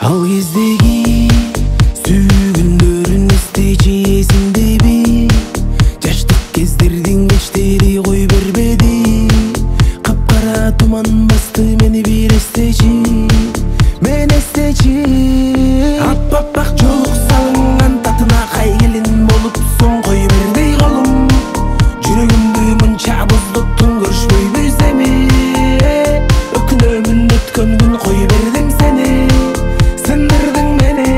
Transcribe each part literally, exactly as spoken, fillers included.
Ал кездеги сүйгүндөрүн эстечи эсиңдеби? Жаштык кездердин кечтери кой бербеди. Капкара туман басты мени бир эстечи, мен эстечи. Аппак жолук салынган татына кай келин болупсуң, кой бердей колум. Жүрөгүмдү мынча буздуктуң көрүшпөйбүз эми. Өкүнөмүн өткөн күн кой бердим сени, сындырдың мени.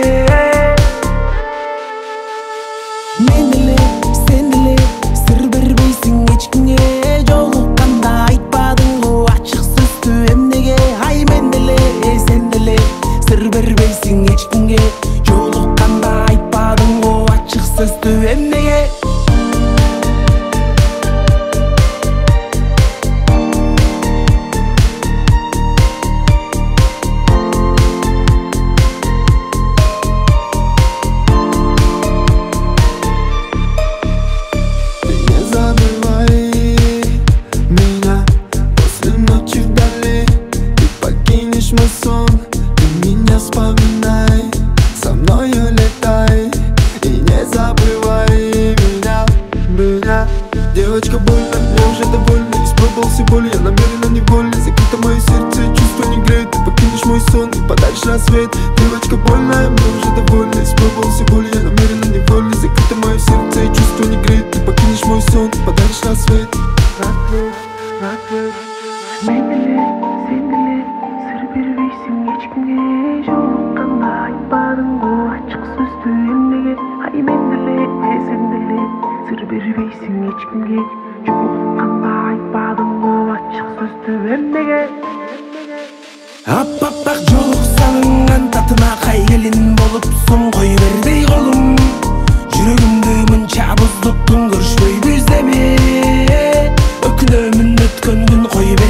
Мен эле, сен эле, сыр бербейсиң эчкимге. Жолукканда айтпадыңбы ачык сөздү эмнеге? Ай мен эле, сен эле, сыр бербейсиң эчкимге. Жолукканда айтпадыңбы ачык сөздү эмнеге? Мой сон, ты меня вспоминай, со мною летай и не забывай меня, меня. Девочка, больно, я уже довольна, испробовал всю боль, я намеренно невольно. Закрыто мое сердце, чувство не греет, ты покинешь мой сон и подаришь рассвет. Девочка, больно, мне уже довольна, испробовал всю боль, я намеренно невольно. Закрыто мое сердце, чувство не греет, ты покинешь мой сон и подаришь рассвет. Рассвет, рассвет. Бербейсиң эчкимге, жолукканда айтпадыңбы ачык сөздү эмнеге? Ай мен деле, сен деле, сыр бербейсиң эчкимге. Жолукканда айтпадыңбы ачык сөздү эмнеге? Аппак жолук салынган татына кай келин болупсуң, кой бердей колум. Жүрөгүмдү мынча буздуктуң көрүшпөйбүз эми. Өкүнөмүн өткөн күн кой